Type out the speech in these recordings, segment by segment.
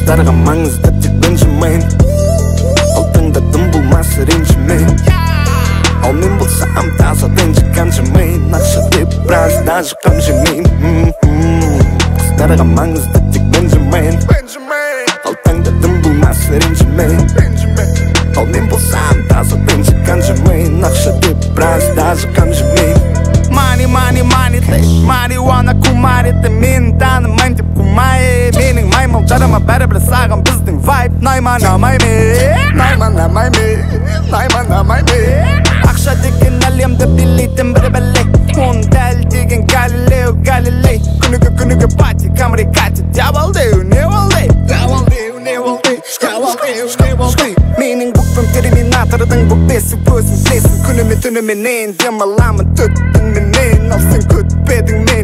Qыздарға маңызды тек Бенджамин. Алтыңдадым болмас ренжімен. Ал мен болсам таза денжі қанжымен. Ақша деп біраз даже қам жемейм. Qыздарға маңызды тек Бенджамин. Алтыңдадым болмас ренжімен. Ал мен болсам таза денжі қанжымен. Ақша деп біраз даже қам жемейм. Money, marihuana kumареді. Мен танымайм деп кумай. Менің маймыл жарама бәрібір саған біздің вайб. Найманамай ме. Ақша деген әлемді билейтін бір бәле. Он дәл деген Галилей. Күніге пати, камри кати. Дяволдеу, не волдей. Менің бүкпім терминатордың бүкпесі көзін білесің. Күнімен ең дем аламын түттіңменен. Ал сен күтпедің мен.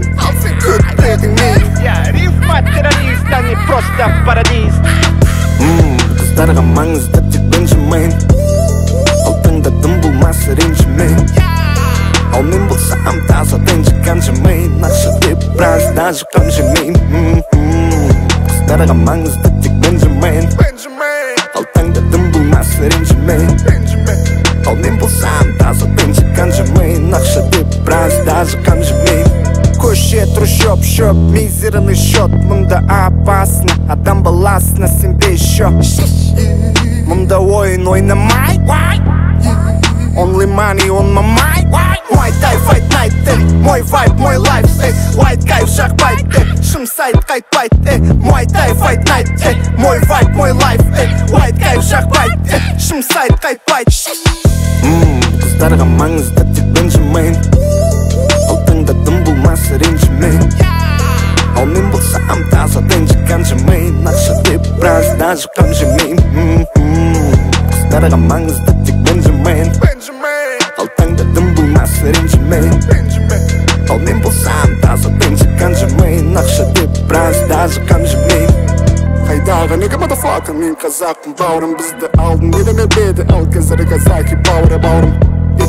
Рифма террорист, а не просто парадиз. Қыздарға маңызды тек Бенджамин. Алтыңдадым болмас ренжімен. Ал мен болсам таза денжі қанжымен. Ақша деп біраз даже қам жемейм. Қыздарға маңызды тек Бенджамин. Алтыңдадым болмас ренжімен. Ал мен болсам таза денжі қанжымен. Ақша деп біраз даже қам жемейм. Көше трущоб, мизерный счет. Мұнда опасно, адам баласына сенбей счет. Мұнда ойын ойнамай. Only money on my mind. Muay Thai fight night. Мой vibe, мой life. White guy жақпайды. Шым сайт қайтпайды. Muay Thai fight night. Мой vibe, мой life. White guy жақпайды. Шым сайт қайтпайды. Қыздарға маңызды тек Бенджамин. Алтыңдадым болмас ренжімен. Ал мен болсам таза денжі қанжымен. Ақша деп біраз даже қам жемейм. Қыздарға маңызды тек Бенджамин. Алтыңдадым болмас ренжімен. Ал мен болсам таза денжі қанжымен. Ақша деп біраз даже қам жемейм. Қайдағы неге мадафака, мен қазақпын бауырым. Бізді алдын елеме беді, ал қазір казахи бауырым.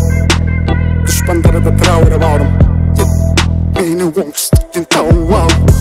Дұшпандары да трауыры бауырым. Мені оңтүстіктен тауып ал.